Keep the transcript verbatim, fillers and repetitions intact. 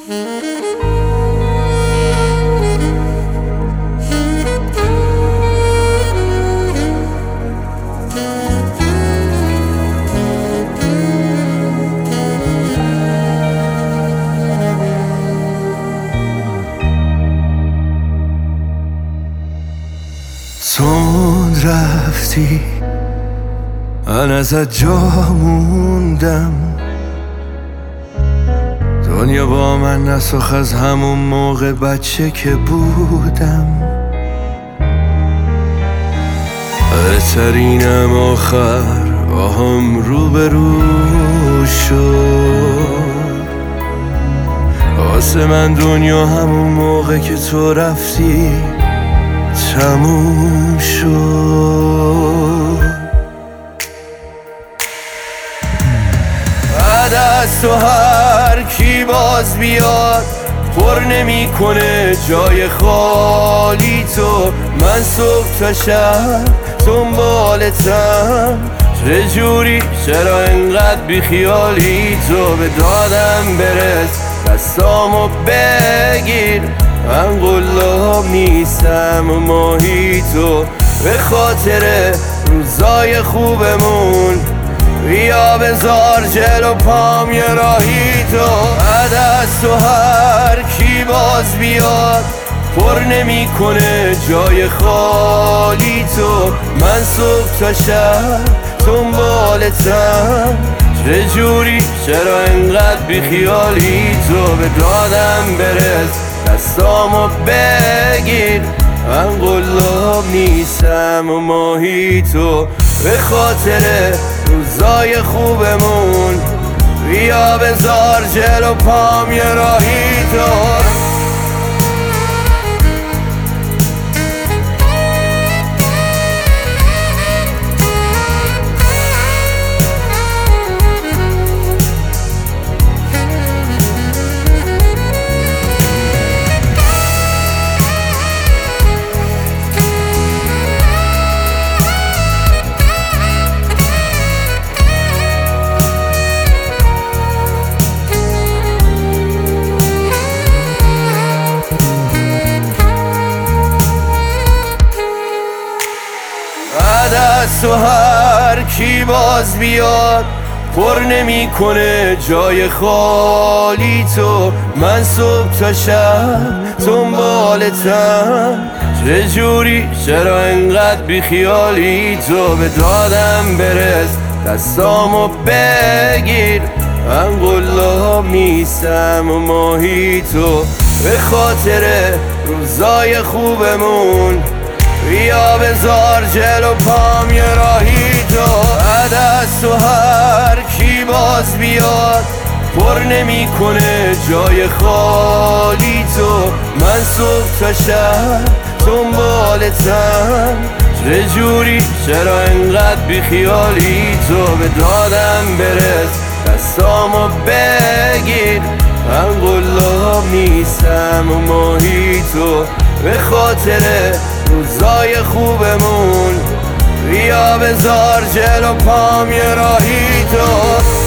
تند رفتی من ازت جا موندم، دنیا با من نساخت از همون موقع بچه که بودم. بهترینم آخر آهم رو به رو شد. واسه من دنیا همون موقع که تو رفتی تموم شد. بعد از تو هر کی باز بیاد پر نمی کنه جای خالی تو. من صبح تا شب دنبالتم، چجوری چرا انقدر بی خیالی تو؟ به دادم برس دستامو بگیر، من قلاب نیستم و ماهی تو. به خاطر روزای خوبمون بیا بذار جلو پام یه راهی تو. بعد از تو هر کی باز بیاد پر نمی کنه جای خالی تو. من صبح تا شب دنبالتم، چجوری چرا انقدر بی خیالی تو؟ به دادم برس دستامو بگیر، من قلاب نیستم و ماهی تو. به خاطر روزای خوبمون بیا بذار جلو پام یه راهی تو. بعد از تو هر کی باز بیاد پر نمی کنه جای خالی تو. من صبح تا شب دنبالتم، چجوری چرا انقدر بی خیالی تو؟ به دادم برس دستامو بگیر، من قلاب نیستم و ماهی تو. به خاطر روزای خوبمون بیا بذار جلو پام یه راهی تو. بعد از تو هر کی باز بیاد پر نمی کنه جای خالی تو. من صبح تا شب دنبالتم، چجوری چرا انقدر بی خیالی تو؟ به دادم برس دستامو بگیر، من قلاب نیستم و ماهی تو. به خاطر روزای خوبمون بیا بذار جلو پام یه راهی تو.